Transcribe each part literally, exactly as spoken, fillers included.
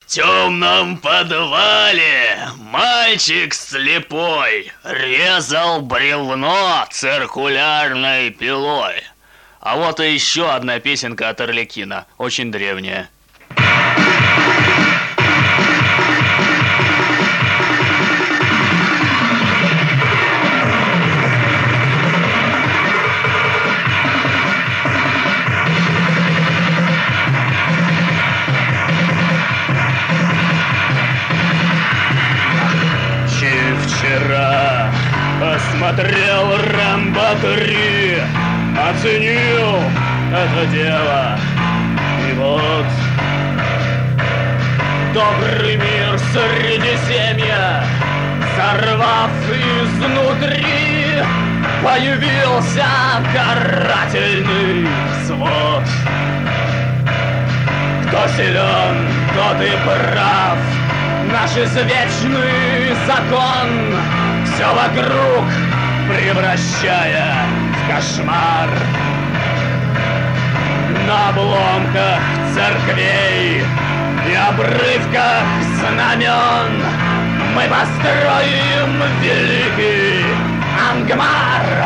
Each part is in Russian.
темном подвале мальчик слепой резал бревно циркулярной пилой. А вот и еще одна песенка от Арлекина, очень древняя. Вчера посмотрел Рэмбо три, оценил это дело. И вот добрый мир Средиземья, сорвав изнутри, появился карательный свод. Кто силен, тот и прав. Наш извечный закон все вокруг превращая в кошмар. На обломках церквей и обрывках знамен мы построим великий Ангмар.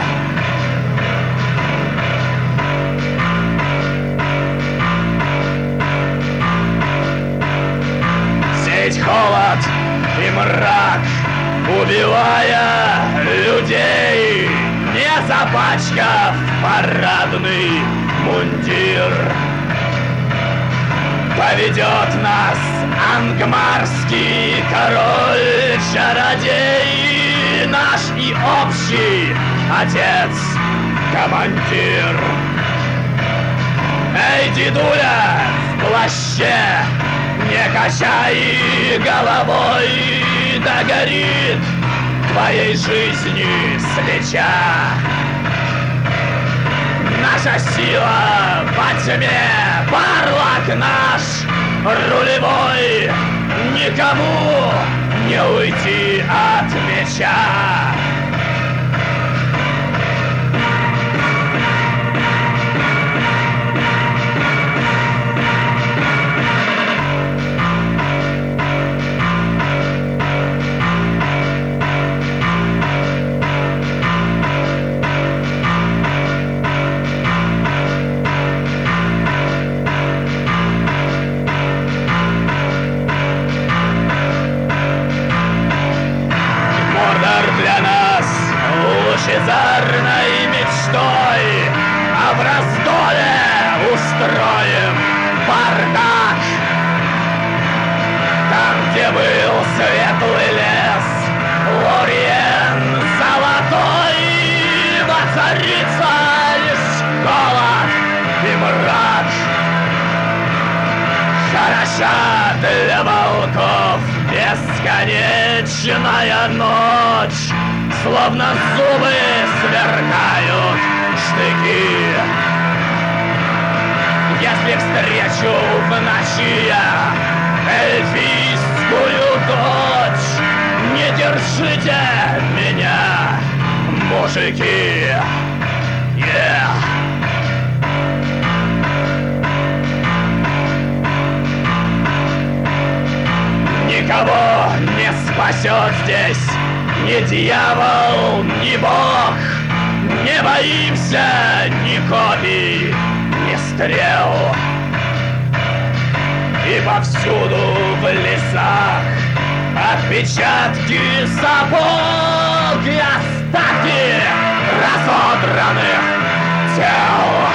Сеять холод и мрак, убивая людей, не запачкав парадный мундир. Поведет нас ангмарский король-чародей, наш и общий отец-командир. Эй, дедуля в плаще, не качай головой, догорит твоей жизни свеча. Наша сила во тьме, Барлак наш рулевой, никому не уйти от меча. Для нас лучезарной мечтой, а в раздоле устроим бардак. Там, где был светлый лес, Лориен золотой, воцарится лишь голод и мрак. Хороша для волков бесконечная ночь, словно зубы сверкают штыки. Если встречу в ночи я эльфийскую дочь, не держите меня, мужики. Yeah. Никого не спасет здесь ни дьявол, ни бог. Не боимся ни копий, ни стрел. И повсюду в лесах отпечатки сапог и остатки разодранных тел.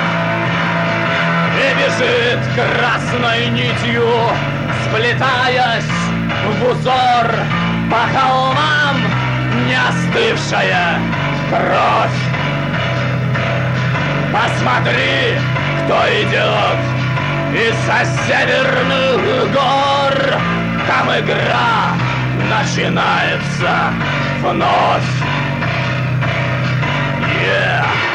И бежит красной нитью, сплетаясь в узор, по холмам не остывшая кровь. Посмотри, кто идет из-за северных гор. Там игра начинается вновь. Yeah.